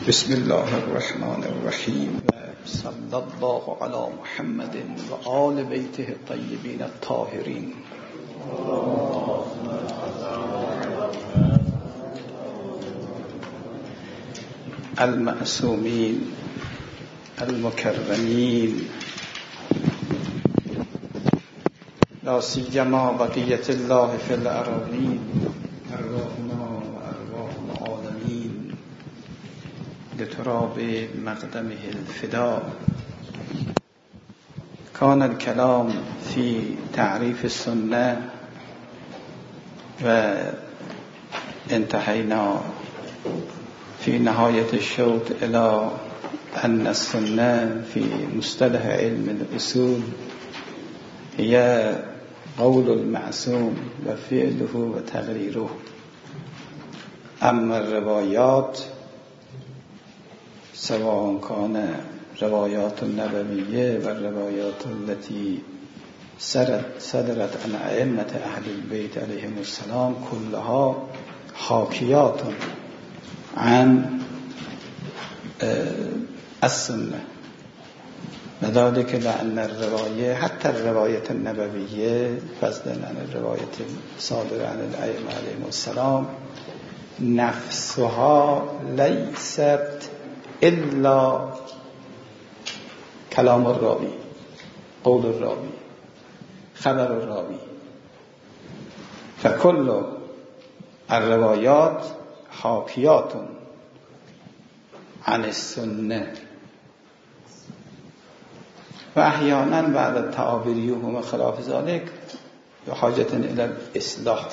بسم الله الرحمن الرحیم صلی الله علی محمد و آل بیته الطیبین الطاهرین. المعصومین المکرمین لا سیما بقیة الله فی الارضین ارواحنا و ارواح العالمین لتراب مقدمه الفدا. كان الكلام في تعريف السنة وانتهينا في نهاية الشوط إلى أن السنة في مصطلح علم الأصول هي قول المعصوم وفعله وتقريره. أما الروايات سواء كان روايات النبوية والروايات التي صدرت عن أئمة أهل البيت عليهم السلام كلها حاكيات عن السنة، وذلك لأن الرواية حتى الرواية النبوية فضلا عن الرواية الصادرة عن الأئمة عليهم السلام نفسها ليست إلا كلام الراوي، قول الراوي، خبر الراوي. فكل الروايات حاكيات عن السنة. وأحيانا بعد التعابير وما خلاف ذلك بحاجة إلى الإصلاح.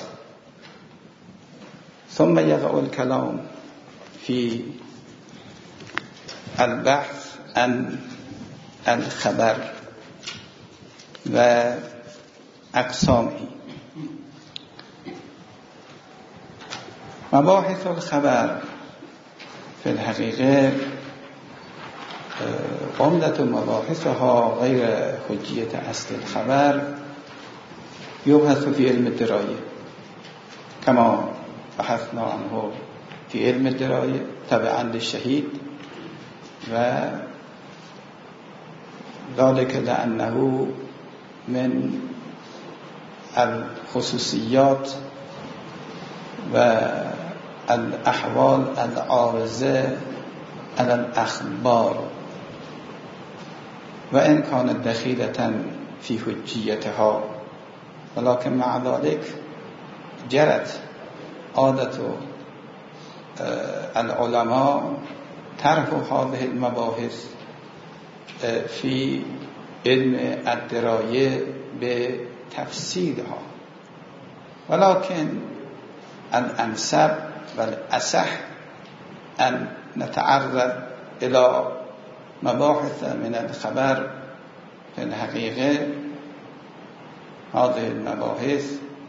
ثم يقع الكلام في البحث عن الخبر وأقسامه. مباحث الخبر في الحقيقة عمدة مباحثها غير حجية أصل الخبر يبحث في علم الدراية كما بحثنا عنه في علم الدراية تبعا للشهيد، وذلك لأنه من الخصوصيات والأحوال العارضة على الأخبار، وإن كانت دخيلة في حجيتها، ولكن مع ذلك جرت عادة العلماء طرح هذه المباحث في علم الدراية بتفصيلها، ولكن الأنسب والأصح أن نتعرض إلى مباحث من الخبر. في الحقيقة هذه المباحث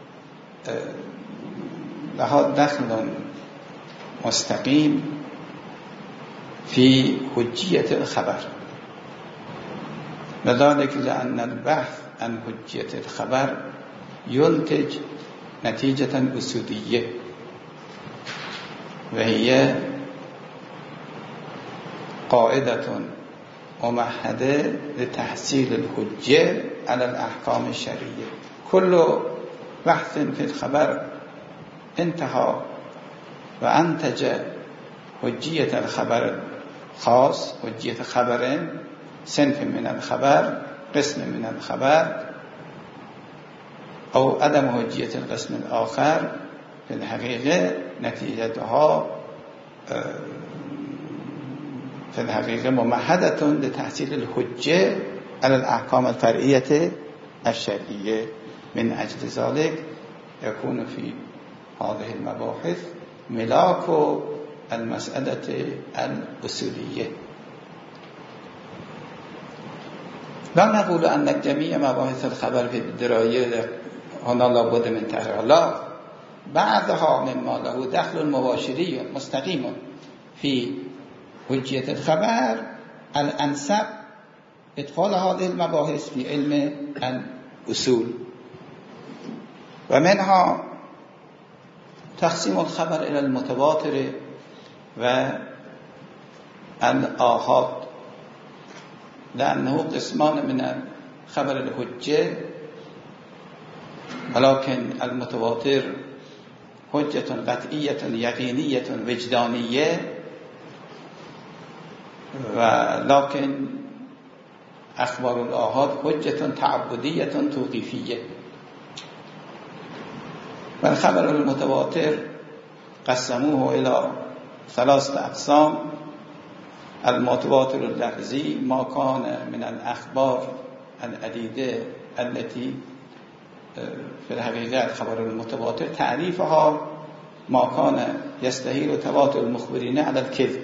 لها دخل مستقيم في حجية الخبر، وذلك لأن البحث عن حجية الخبر ينتج نتيجة أصولية، وهي قاعدة ممهدة لتحصيل الحجة على الأحكام الشرعية. كل بحث في الخبر انتهى وأنتج حجية الخبر خاص، حجية خبر صنف من الخبر، قسم من الخبر، أو عدم حجية القسم الآخر، في الحقيقة نتيجتها في الحقيقة ممهدة لتحصيل الحجة على الأحكام الفرعية الشرعية. من أجل ذلك يكون في هذه المباحث ملاك المسألة الأصولية. لا نقول أن جميع مباحث الخبر في الدراية هنا لابد من تحريرها، لا، بعضها مما له دخل مباشر مستقيم في حجية الخبر الأنسب إدخال هذه المباحث في علم الأصول. ومنها تقسيم الخبر إلى المتواتر الآحاد لأنه قسمان من خبر الحجة، ولكن المتواتر حجة قطعية يقينية وجدانية، ولكن أخبار الآحاد حجة تعبدية توقيفية. والخبر المتواتر قسموه إلى 3 أقسام: المتواتر اللفظي ما كان من الأخبار العديدة التي في الحقيقة خبر المتواتر تعريفها ما كان يستحيل تواتر المخبرين على الكذب،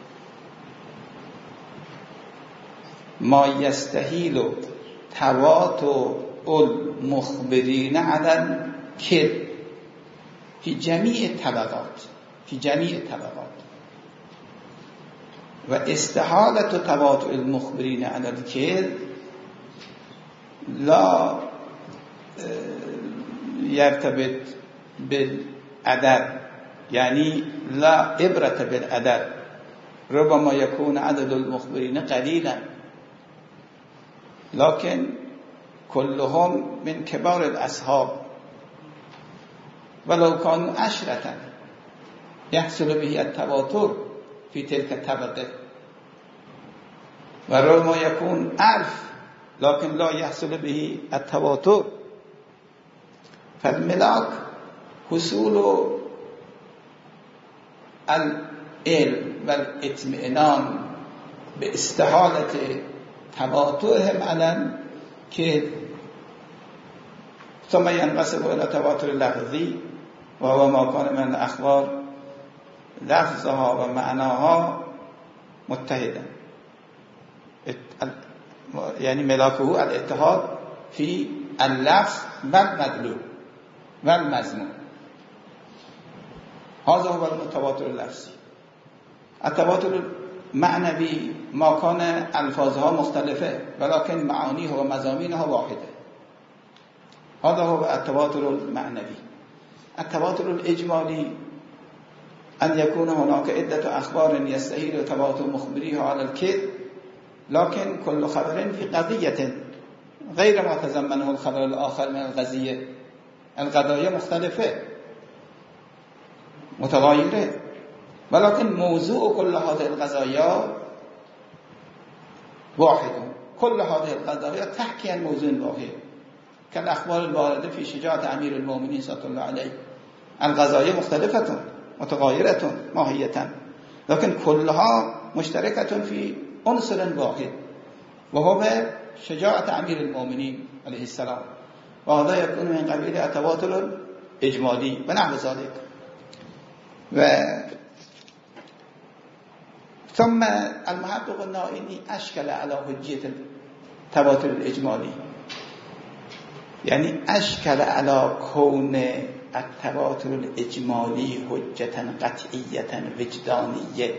ما يستحيل تواتر المخبرين على الكذب في جميع الطبقات، واستحالة تواتر المخبرين على الكذب لا يرتبط بالعدد، يعني لا عبرة بالعدد، ربما يكون عدد المخبرين قليلا لكن كلهم من كبار الأصحاب، ولو كانوا 10 يحصل به التواتر في تلك الطبقة، وربما يكون 1000 لكن لا يحصل به التواتر. فالملاك حصول العلم والاطمئنان باستحالة تواترهم على الكذب. ثم ينقسم إلى تواتر لفظي وهو ما كان من الأخبار لفظها ومعناها متحدا، يعني ملاكه الاتحاد في اللفظ والمدلول والمضمون. هذا هو المتواتر اللفظي. التواتر المعنوي ما كان الفاظها مختلفة ولكن معانيها ومضامینها واحدة، هذا هو التواتر المعنوي. التواتر الإجمالي أن يكون هناك عدة أخبار يستحيل تواتر مخبريها على الكذب، لكن كل خبر في قضية غير ما تضمنه الخبر الآخر من القضية. القضايا مختلفة متغايرة، ولكن موضوع كل هذه القضايا واحد. كل هذه القضايا تحكي عن موضوع واحد كالأخبار الواردة في شجاعة أمير المؤمنين صلى الله عليه. القضايا مختلفة متغايرة ماهية، لكن كلها مشتركة في عنصر واحد وهو شجاعة أمير المؤمنين عليه السلام، وهذا يكون من قبيل التواتر الإجمالي ونحو ذلك. ثم المحقق النائینی أشكل على حجية التواتر الإجمالي، يعني أشكل على كون التواتر الإجمالي حجة قطعية وجدانية.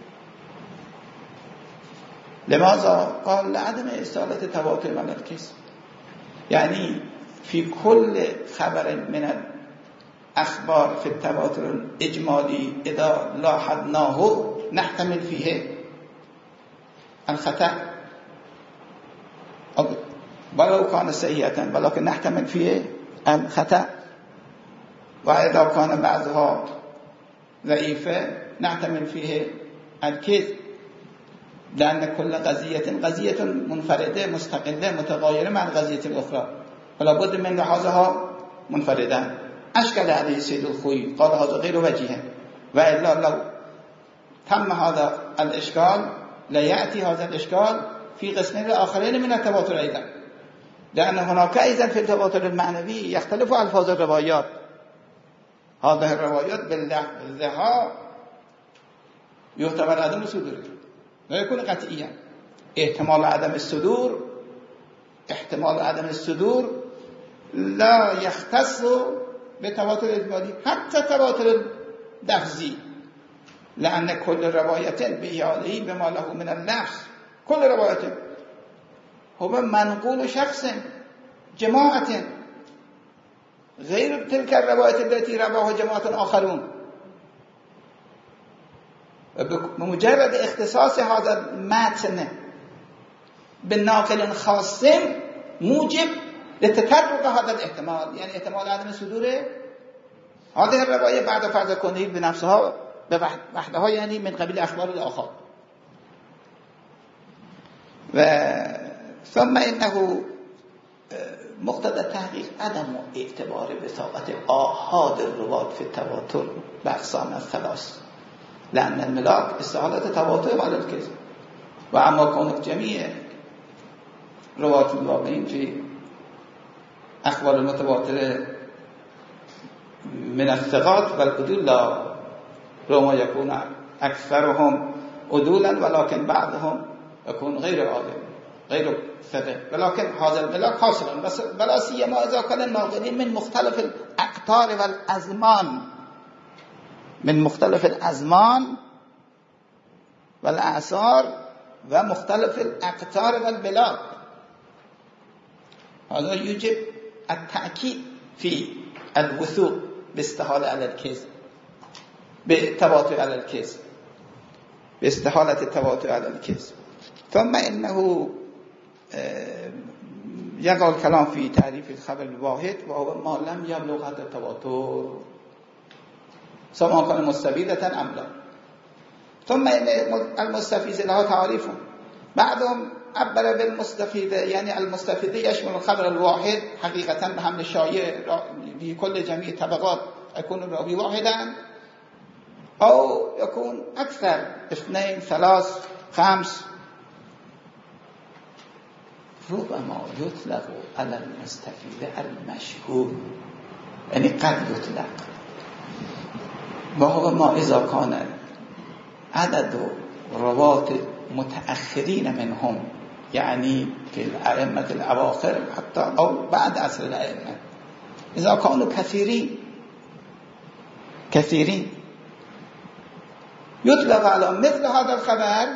لماذا؟ قال لعدم إصالة تواتر من الكذب، يعني في كل خبر من الأخبار في التواتر الإجمالي إذا لاحظناه نحتمل فيه الخطأ ولو كان سيئة، ولكن نحتمل فيه الخطأ. وإذا كان بعضها ضعيفة نحتمل فيه الكذب، لأن كل قضية منفردة مستقلة متغايرة مع القضية الأخرى، فلا بد من لحاظها منفردة. أشكل عليه سيد الخوي قال هذا غير وجيه، وإلا لو تم هذا الإشكال لا يأتي هذا الإشكال في قسمين الآخرين من التواتر أيضا، لأن هناك أيضا في التواتر المعنوي يختلف ألفاظ الروايات. هذه الروايات باللحظها يعتبر عدم صدور لا يكون قطعيا. احتمال عدم الصدور لا يختص بتواتر الإجمالي حتى تواتر اللفظي، لأن كل رواية بإياله بما له من اللفظ، كل رواية هو منقول شخص جماعة غير تلك الرواية التي رواها جماعة آخرون. و بمجرد اختصاص هذا المتن بالناقل خاص موجب لتطرق هذا الاحتمال، يعني احتمال عدم صدور هذه الروایه بعد فرض کنه به نفسها به وحدها، یعنی من قبیل اخبار الاخر. و ثم انه مقتضى التحقیق عدم اعتبار بساقط آحاد الروات في التواتر باقسام الثلاث، لأن الملاك استحالة تواتر على الكذب، وأما كون جميع روات الواقعين في أخبار المتواترة من الثقات والعدول لا ربما يكون أكثرهم عدولا ولكن بعضهم يكون غير عادل غير ثقة، ولكن هذا الملاك حاصل بلا سيما إذا كان الناقلين من مختلف الأقطار والأزمان، من مختلف الأزمان والأعصار ومختلف الأقطار والبلاد. هذا يجب التأكيد في الوثوق باستحالة على الكذب، بالتواتر على الكذب، باستحالة التواتر على الكذب. ثم إنه يقع الكلام في تعريف الخبر الواحد وهو ما لم يبلغ حد التواتر سواء كان مستفيدة أم لا. ثم إن المستفيد لها تعريف، بعضهم عبر بالمستفيدة، يعني المستفيدة يشمل الخبر الواحد حقيقة بحمل الشائع في كل جميع طبقات يكون الراوي واحدا، أو يكون أكثر 2 3 5. ربما يطلق على المستفيد المشهور، يعني قد يطلق، وهو ما إذا كان عدد روات متأخرين منهم، يعني في الأئمة الأواخر حتى أو بعد عصر الأئمة، إذا كانوا كثيرين يطلق على مثل هذا الخبر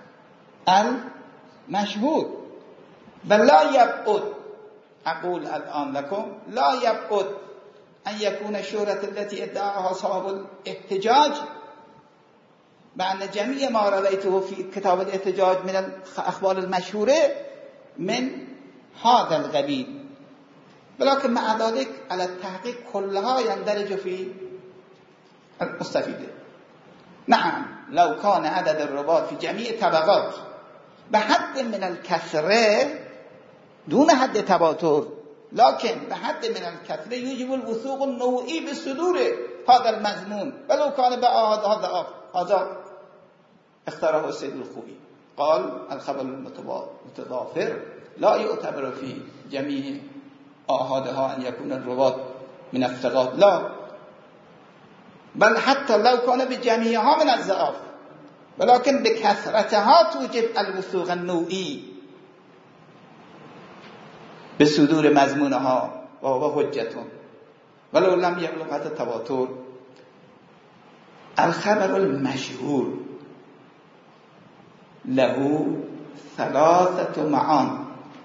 المشهور. بل لا يبعد، أقول الآن لكم، لا يبعد أن يكون الشهرة التي ادعاها صاحب الاحتجاج بأن جميع ما رأيته في كتاب الاحتجاج من الأخبار المشهورة من هذا القبيل، ولكن مع ذلك على التحقيق كلها يندرج في المستفيدة. نعم لو كان عدد الرواة في جميع طبقات بحد من الكثرة دون حد تواتر، لكن بحد من الكثرة يجب الوثوق النوعي بصدور هذا المضمون ولو كان بأحد هذا اختاره السيد الخوئي. قال الخبر المتضافر لا يعتبر في جميع آحادها أن يكون الرواة من الثقات، لا، بل حتى لو كان بجميعها من الضعاف، ولكن بكثرتها توجب الوثوق النوعي بصدور مضمونها وهو حجة ولو لم يبلغ حد التواتر. الخبر المشهور له 3 معان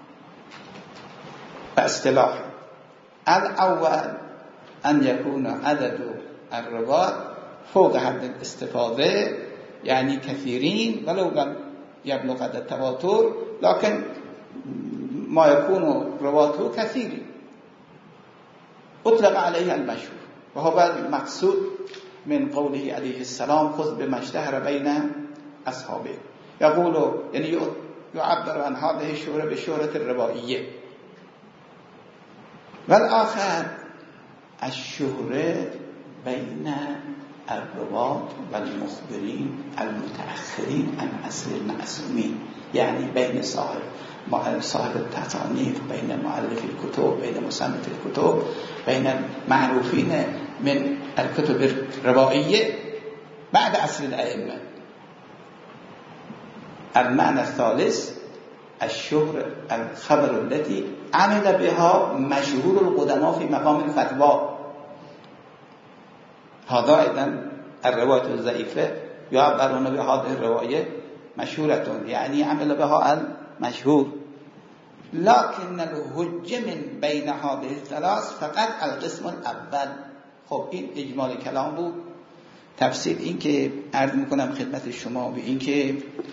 باصطلاح. الأول أن يكون عدد الرواة فوق حد الاستفاضة، يعني كثيرين ولو لم يبلغ حد التواتر، لكن ما يكون رواته كثير أطلق عليه المشهور، وهو المقصود من قوله عليه السلام خذ بما اشتهر بين أصحابه. يقول يعني يعبر عن هذه الشهرة بالشهرة الروائية. والآخر الشهرة بين الرواة والمخبرين المتأخرين عن أصل المعصومين، يعني بين صاحب التصانيف، بين مؤلف الكتب، بين مصنف الكتب، بين المعروفين من الكتب الروائية بعد عصر الأئمة. المعنى الثالث الخبر التي عمل بها مشهور القدماء في مقام الفتوى. هذا أيضا الرواية الضعيفة يعبرون بهذه الرواية مشهورة، يعني عمل بها المشهور، لكن الحجة من بين هذه الثلاث فقط القسم الأول. خب این اجمال کلام بود. تفسیر این که عرض میکنم خدمت شما به این که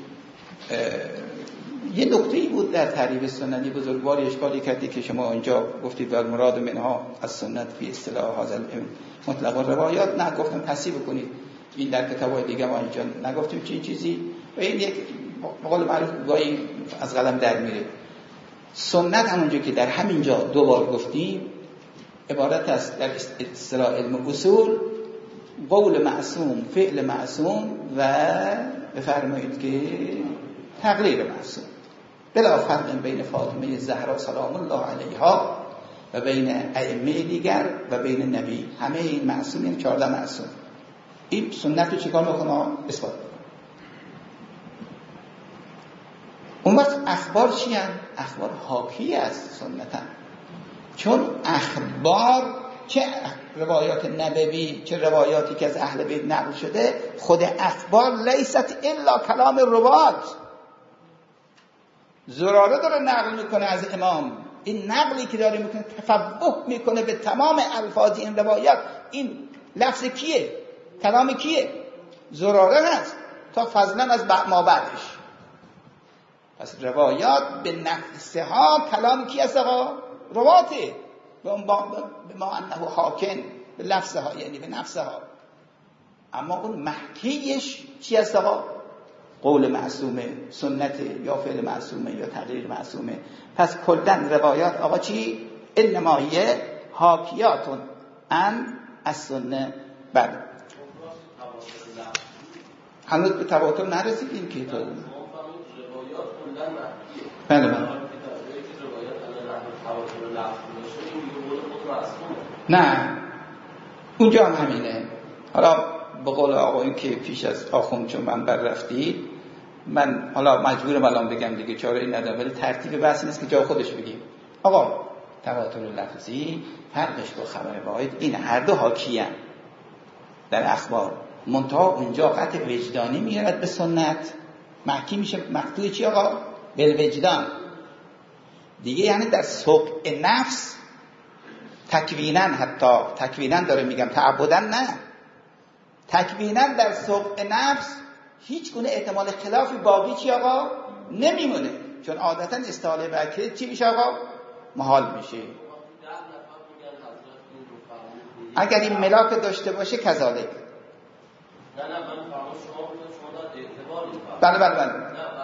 یه نکته‌ای بود در تعریف سنتی بزرگواری اشکالی کردی که شما اونجا گفتید و مراد منها از سنت فی اصطلاح هذا مطلق روایات. نه گفتم تصحیح بکنید، این در کتاب‌های دیگه ما اینجا نگفتیم چه چیزی و این یک مقال معروف گاهی از قلم در میره. سنت همونجا که در همین جا دو بار گفتیم عبارت است در اصطلاح علم اصول قول معصوم، فعل معصوم و بفرمایید که تقریر معصوم، بلا فرق بین فاطمه زهرا سلام الله علیها و بین ائمه دیگر و بین نبی. همه این معصومین 14 معصوم. این سنت رو چیکار میکنه؟ اثبات میکنه. اون وقت اخبار چی هست؟ اخبار حاکی است سنتن، چون اخبار چه روایات نبوی چه روایاتی که از اهل بیت نقل شده، خود اخبار لیست الا کلام روات. زراره داره نقل میکنه از امام، این نقلی که داره میکنه تفوه میکنه به تمام الفاظ این روایات. این لفظ کیه؟ کلام کیه؟ زراره هست تا فضلا از ما بعدش. پس روایات به نفسها کلام کی است آقا؟ رواته به ما انه حاکم به لفظها، یعنی به نفسها. اما اون محکیش چی است آقا؟ قول معصومه، سنت یا فعل معصومه یا تقریر معصومه. پس کلن روایات آقا چی؟ انما هی حاکیاتون ان السنه. بله هنوز به تواتر نرسیدیم که تو بله نه اونجا هم همینه. حالا به قول آقایون که پیش از آخوند چون من بر رفتید، من حالا مجبورم الان بگم دیگه، چاره این ندارم، ولی ترتیب بحث نیست که جا خودش بگیم. آقا تواتر لفظی فرقش با خبر واحد این هر دو حاکی هستند در اخبار، منتها اونجا قطع وجدانی میارد به سنت، محکی میشه مقطوع چی آقا؟ بالوجدان دیگه، یعنی در سوق نفس تکویناً، حتی تکویناً داره میگم تعبداً نه، تکویناً در سوق نفس هیچ گونه احتمال خلافی باقی چی آقا؟ نمیمونه، چون عادتاً استحاله برکت چی میشه آقا؟ محال میشه. اگر این ملاک داشته باشه کذالک. بله بله بله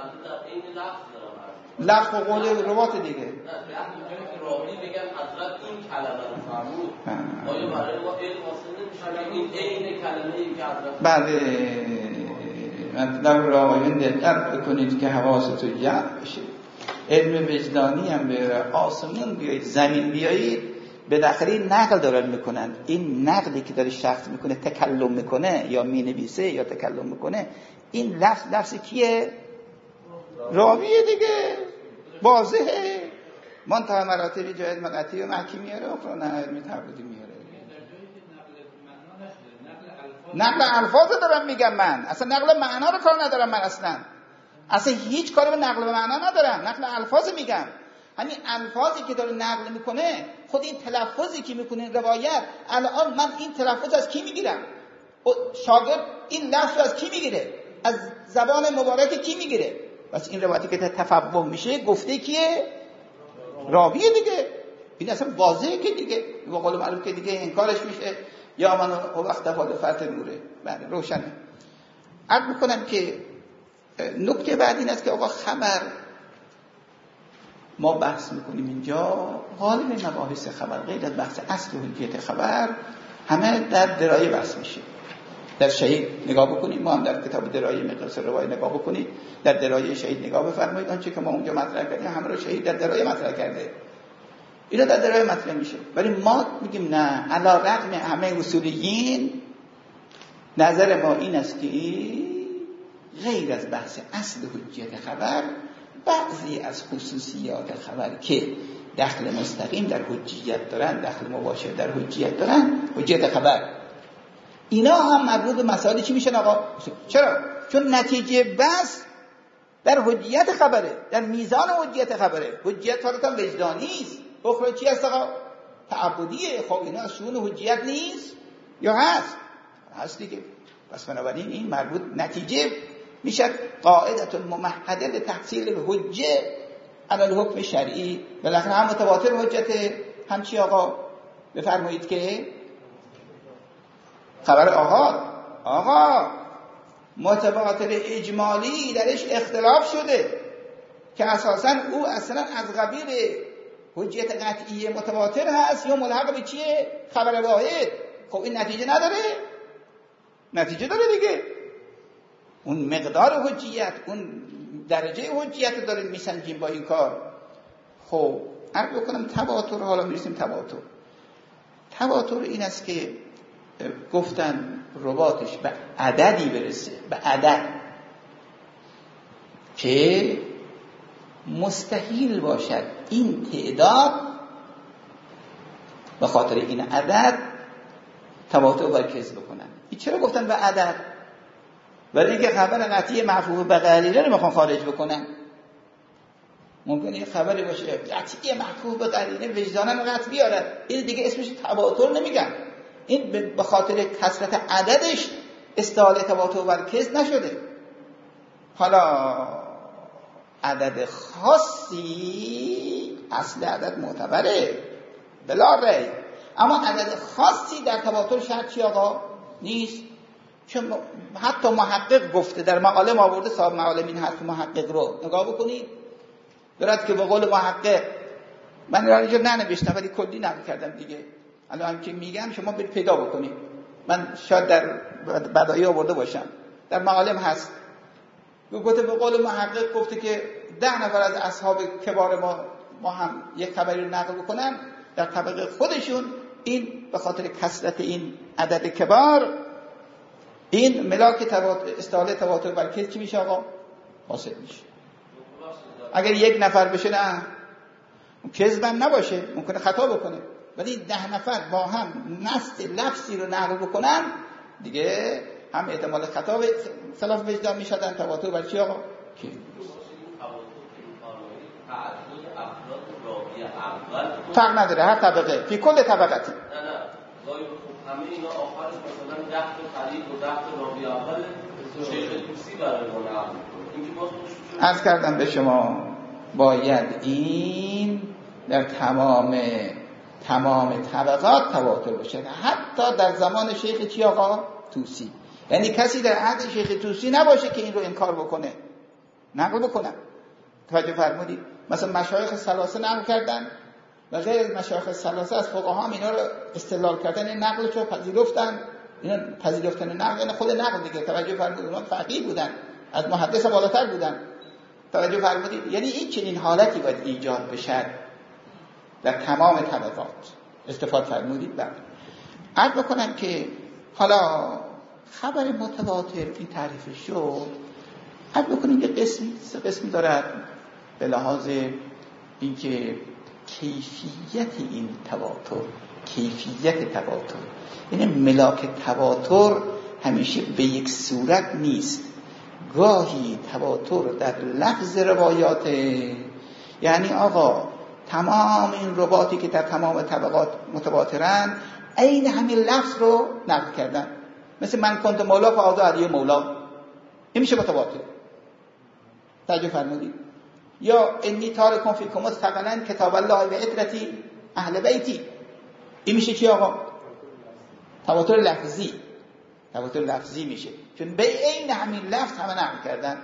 لفظ و قول روات دیگه. نه که راوی بگن حضرت این کلمه رو فرمود، آیا برای ما علم حاصل نمیشه این عین کلمه‌ای که حضرت بله مطلب راویین دقت بکنید که حواستون جمع بشه. علم وجدانی هم به آسمون بیایید، زمین بیایید، بالاخره نقل دارن میکنن. این نقلی که داره شخص میکنه تکلم میکنه یا مینویسه یا تکلم میکنه، این لفظ کیه؟ راویه دیگه، واضحه. منتهی مراتب جای علم قطعی و محکی میاره، اخرى نه علم تعبدی میاره. نقل الفاظ دارم میگم من، اصلا نقل معنا رو کار ندارم من، اصلا هیچ کاری به نقل معنا ندارم، نقل الفاظ میگم. همین الفاظی که داره نقل میکنه، خود این تلفظی که میکنه روایت، الان من این تلفظ از کی میگیرم؟ شاگرد این لفظ از کی میگیره؟ از زبان مبارک کی میگیره؟ بس این روایتی که تفوه میشه گفته کیه؟ راویه دیگه. این اصلا واضحه که دیگه به قول معروف که دیگه انکارش میشه یا من وقت فاضل فرط نوره. بله روشنه. عرض میکنم که نکته بعد این است که آقا خبر ما بحث میکنیم اینجا، غالب مباحث خبر غیر از بحث اصل و حجیت خبر همه در درایه بحث میشه. در شهید نگاه بکنید، ما هم در کتاب درایه مقیاس روایه نگاه بکنید، در درایه شهید نگاه بفرمایید، آنچه که ما اونجا مطرح کردیم همه رو شهید در درایه مطرح کرده، اینا در درایه مطرح میشه. ولی ما میگیم نه، علی رغم همه اصولیین نظر ما این است که غیر از بحث اصل حجیت خبر، بعضی از خصوصیات خبر که دخل مستقیم در حجیت دارن، دخل مباشر در حجیت دارن، حجیت خبر، اینا هم مربوط به مسائل چی میشن آقا؟ چرا؟ چون نتیجه بس در حجیت خبره، در میزان حجیت خبره. حجیت فقط وجدانی است، اخرى چی هست آقا؟ تعبدیه. خب اینا از شؤون حجیت نیست یا هست؟ هست دیگه. پس بنابراین این مربوط نتیجه میشه قاعدة ممهده به تحصیل الحجه علی الحکم شرعی. بالاخره هم متواتر حجته، هم چی آقا؟ بفرمایید که خبر آقا متواتر اجمالی درش اختلاف شده که اساساً او اصلا از قبیل حجت قطعی متواتر هست یا ملحق به چیه؟ خبر واحد. خب این نتیجه نداره؟ نتیجه داره دیگه. اون مقدار حجیت، اون درجه حجیت داره میسنجیم با این کار. خب عرض بکنم تواتر، حالا میرسیم تواتر این است که گفتن رباطش به عددی برسه، به عدد که مستحیل باشد این تعداد به خاطر این عدد تواتر بر کذب بکنن. این چرا گفتن به عدد؟ برای اینکه خبر قطعی مفهوم به غریره رو میخوان خارج بکنن. ممکنه یه خبری باشه قطعی مفهوم به غریره وجداناً قطع بیارد، این دیگه اسمش تواتر نمیگن. این به خاطر کثرت عددش استعاله تواتر بر کذب نشده. حالا عدد خاصی، اصل عدد معتبره بلا ری، اما عدد خاصی در تواتر شرط چی آقا؟ نیست. چون حتی محقق گفته در معالم آورده، صاحب معالم این حرف محقق رو نگاه بکنید، برد که به قول محقق، من را اینجا ننوشتم ولی کلی نقل کردم دیگه، الان که میگم شما برید پیدا بکنید، من شاید در بدایع آورده باشم، در معالم هست. گفته به قول محقق گفته که 10 نفر از اصحاب کبار ما هم یک خبری رو نقل بکنن در طبقه خودشون، این به خاطر کثرت این عدد کبار این ملاک استعاله تواتر بر کذب چی میشه آقا؟ حاصل میشه. اگر 1 نفر بشه نه کذبم نباشه، ممکنه خطا بکنه، ولی 10 نفر با هم نص لفظی رو نقل بکنن دیگه هم احتمال خطا به خلاف وجدان میشدن. تواتر بر چی آقا؟ کی؟ فرق نداره، هر طبقه فی کل طبقتی. نه همه اینا آخرش مثلا 10 تا خرید و 10 تا راوی اول شیخ توسی برای ما نقل می‌کنه. اینکه باز عرض کردم به شما باید این در تمام طبقات تواتر باشه، حتی در زمان شیخ چی آقا؟ توسی. یعنی کسی در عهد شیخ توسی نباشه که این رو انکار بکنه، نقل بکنن. توجه فرمودید؟ مثلا مشایخ ثلاثه نقل کردن و غیر از مشایخ ثلاثه از فقها هم اینا رو استدلال کردن، این نقلش رو پذیرفتن. اینا پذیرفتن نقل یعنی خود نقل دیگه. توجه فرمودید؟ اونها فقیه بودن، از محدث بالاتر بودن. توجه فرمودید؟ یعنی این چنین حالتی باید ایجاد بشه در تمام طبقات. استفاده فرمودید؟ بعد عرض بکنم که حالا خبر متواتر این تعریف شد. عرض بکنیم که قسمی دارد به لحاظ اینکه کیفیت این تواتر، کیفیت تواتر، یعنی ملاک تواتر همیشه به یک صورت نیست. گاهی تواتر در لفظ روایات، یعنی آقا تمام این رباطی که در تمام طبقات متواترن عین همین لفظ رو نقل کردن، مثل من کنت مولا فاضا علی مولا، این میشه متواتر. توجه فرمودید؟ یا انی تارکم فیکم ثقلا کتاب الله و عترتی اهل بیتی، این میشه چی آقا؟ تواتر لفظی. تواتر لفظی میشه چون به عین همین لفظ همه نقل کردن.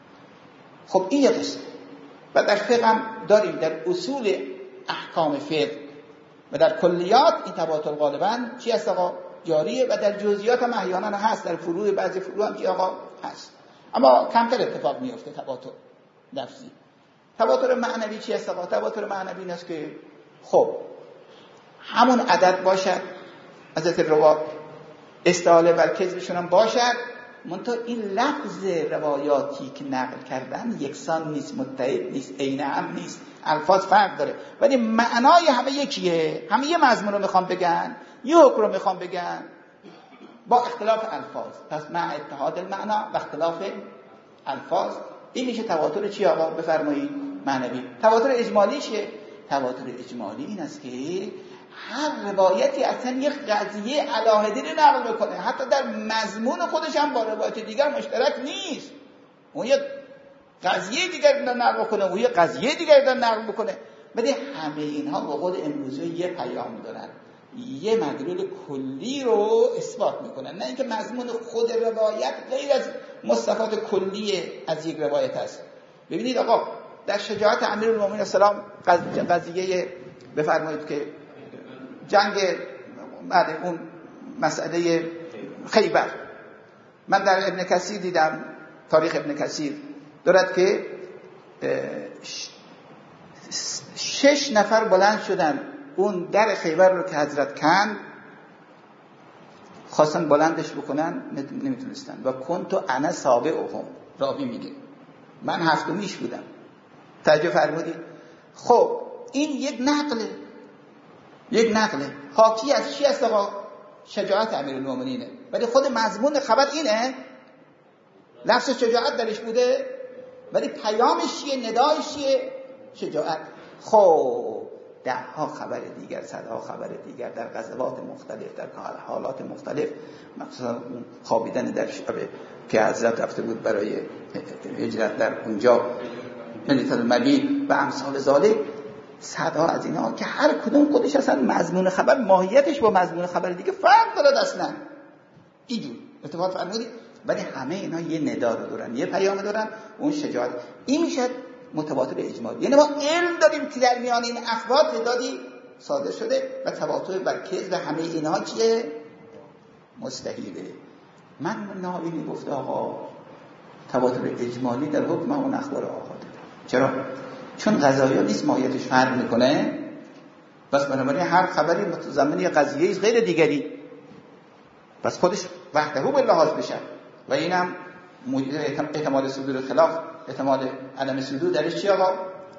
خب این یه قسم. و در فقه هم داریم، در اصول احکام فقه و در کلیات این تواتر غالبا چی هست آقا؟ جاریه. و در جزئیات هم احیانا هست، در فروع بعضی فروع هم چی آقا؟ هست، اما کمتر اتفاق میفته تواتر لفظی. تواتر معنوی چی هست آقا؟ تواتر معنوی این است که خب همون عدد باشد، حضرت روات استعاله بر کذبشون هم باشد، منتها این لفظ روایاتی که نقل کردن یکسان نیست، متحد نیست، عین هم نیست، الفاظ فرق داره، ولی معنای همه یکیه. همه یه مضمون رو میخوام بگن، یه حکم رو میخوام بگن با اختلاف الفاظ. پس مع اتحاد المعنا و اختلاف الفاظ، این میشه تواتر چی آقا؟ بفرمایید معنوی. تواتر اجمالی چیه؟ تواتر اجمالی این است که هر روایتی اصلا یک قضیه علاهدی رو نقل میکنه، حتی در مضمون خودش هم با روایت دیگر مشترک نیست. اون یک قضیه دیگر رو نقل میکنه، اون یک قضیه دیگر رو نقل میکنه، ولی همه اینها به قول امروزی یه پیام دارن، یه مدلول کلی رو اثبات میکنن، نه اینکه مضمون خود روایت غیر از مصطلحات کلی از یک روایت است. ببینید آقا در شجاعت امیرالمومنین السلام قضیه بفرمایید که جنگ بعد اون مسئله خیبر، من در ابن کثیر دیدم، تاریخ ابن کثیر دارد که 6 نفر بلند شدن اون در خیبر رو که حضرت کند، خواستن بلندش بکنن نمیتونستن. و کنتو انا سابعهم، راوی میگه من هفتمیش بودم. توجه فرمودید؟ خب این یک نقله حاکی از چی است آقا؟ شجاعت امیرالمومنینه، ولی خود مضمون خبر اینه، لفظ شجاعت درش بوده، ولی پیامش چیه؟ ندایش چیه؟ شجاعت. خب دهها خبر دیگر، صدها خبر دیگر در غزوات مختلف، در حالات مختلف، مثلا خوابیدن در شب که حضرت رفته بود برای هجرت در اونجا، ملیت المبی و امثال ذالک، صدها از اینا که هر کدوم خودش اصلا مضمون خبر ماهیتش با مضمون خبر دیگه فرق داره اصلا. اینجور اتفاق فرمودید، ولی همه اینا یه ندا رو دارن، یه پیام دارن، اون شجاعت. این میشه متواتر اجمالی. یعنی ما علم داریم که در میان این اخبار تعدادی صادر شده و تواتر بر کذب همه اینها چیه؟ مستحیله. من نائینی گفته آقا تواتر اجمالی در حکم اون اخبار آحاده. چرا؟ چون قضایا نیست ماهیتش فرق میکنه، بس بنابراین هر خبری متضمن یه قضیه است غیر دیگری، بس خودش وحده به لحاظ بشه. و اینم احتمال صدور خلاف، احتمال عدم صدور درش چی آقا؟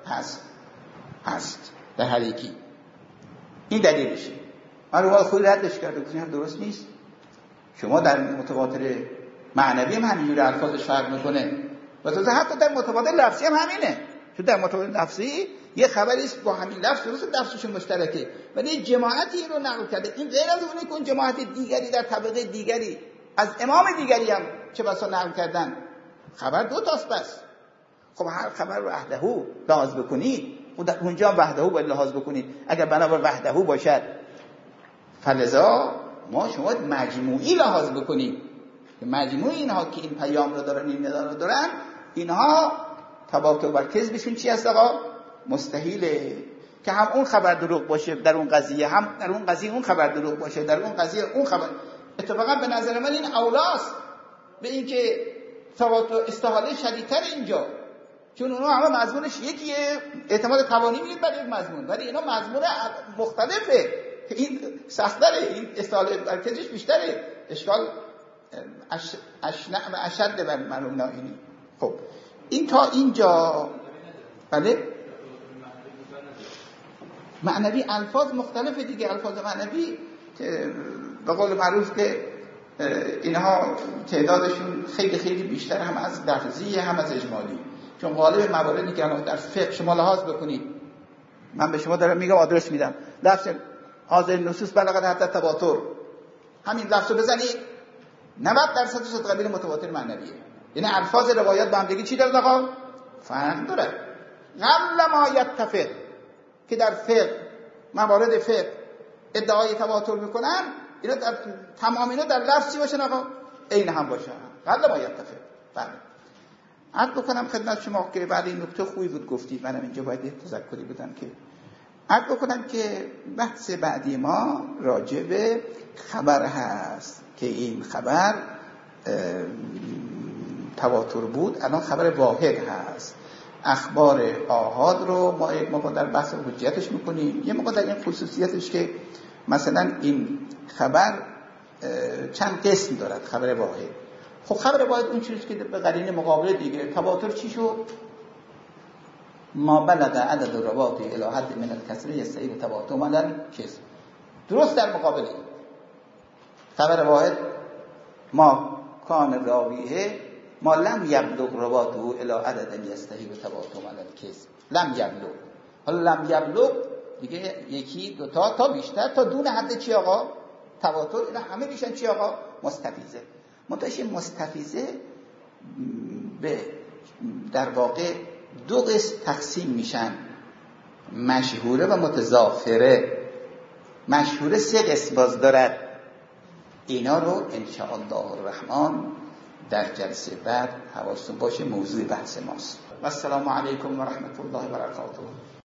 هست در هر یکی. این دلیلشه. من رو خود ردش کرده گفتم درست نیست. شما در متواتر معنوی هم همینجوری الفاظش فرق میکنه، و تو حتی در متواتر لفظی هم همینه. چون در متواتر لفظی یه خبری است با همین لفظ درست لفظشون مشترکه، ولی جماعتی این رو نقل کرده. این غیر از اونه که اون جماعت دیگری در طبقه دیگری از امام دیگری هم چه بسا نقل کردن. خبر دو تاست بس. خب هر خبر وحدهو لحاظ بکنید، اونجا هم وحدهو باید لحاظ بکنید. اگر بنابر وحدهو باشد فلذا ما شما مجموعی لحاظ بکنید. مجموع اینها که این پیام رو دارن، این ندا رو دارن، اینها تواتر بر کذبشون چی هست آقا؟ مستحیله که هم اون خبر دروغ باشه در اون قضیه، هم در اون قضیه اون خبر دروغ باشه، در اون قضیه اون خبر. اتفاقا به نظر من این اولاست به این که تواتر استحاله شدیدتر اینجا، چون اونها همه مضمونش یکیه، اعتماد توانی میدید برای یک مضمون، ولی اینا مضمون مختلفه. این سخت‌تره، این استحاله برکزش بیشتره، اشکال اشد بر معلوم نائینی. خب این تا اینجا. بله معنوی الفاظ مختلفه دیگه، الفاظ معنوی به قول معروف که اینها تعدادشون خیلی خیلی بیشتر هم از لفظی هم از اجمالی، چون غالب مواردی که در فقه شما لحاظ بکنید، من به شما دارم میگم آدرس میدم، لفظ حاضر نصوص بلغت حتی تواتر، همین لفظو بزنید 90% از قبیل متواتر معنویه. یعنی الفاظ روایات با هم دیگه چی داره آقا؟ فرق داره. قبل ما یتفق که در فقه موارد فقه ادعای تواتر میکنن، اینا در تمام اینا در لفظی باشن آقا، عین هم باشن. قبل ما یتفق. بله. عرض بکنم خدمت شما که بعد این نکته خوبی بود گفتید، منم اینجا باید تذکری بدم که عرض بکنم که بحث بعدی ما راجع به خبر هست که این خبر تواتر بود، الان خبر واحد هست. اخبار آحاد رو ما یک موقع در بحث حجیتش میکنیم، یه موقع در این خصوصیتش که مثلا این خبر چند قسم دارد. خبر واحد، خب خبر واحد اون چیزی که به قرینه مقابل دیگه. تواتر چی شد؟ ما بلغ عدد الروات الی حد من الکثره یستحیل تواتر مدن کس، درست در مقابل این. خبر واحد ما کان راویه ما لم یبلغ رواته الی عدد یستحیل تواتر مدن کس، لم یبلغ. حالا لم یبلغ دیگه یکی دوتا تا بیشتر تا دون حد چی آقا؟ تواتر. اینا همه میشن چی آقا؟ مستفیضه. منتهی مستفیضه به در واقع دو قسم تقسیم میشن، مشهوره و متضافره. مشهوره 3 قسم باز دارد. اینا رو انشاءالله الرحمن در جلسه بعد حواستون باشه موضوع بحث ماست. و السلام علیکم و رحمت الله و برکاته.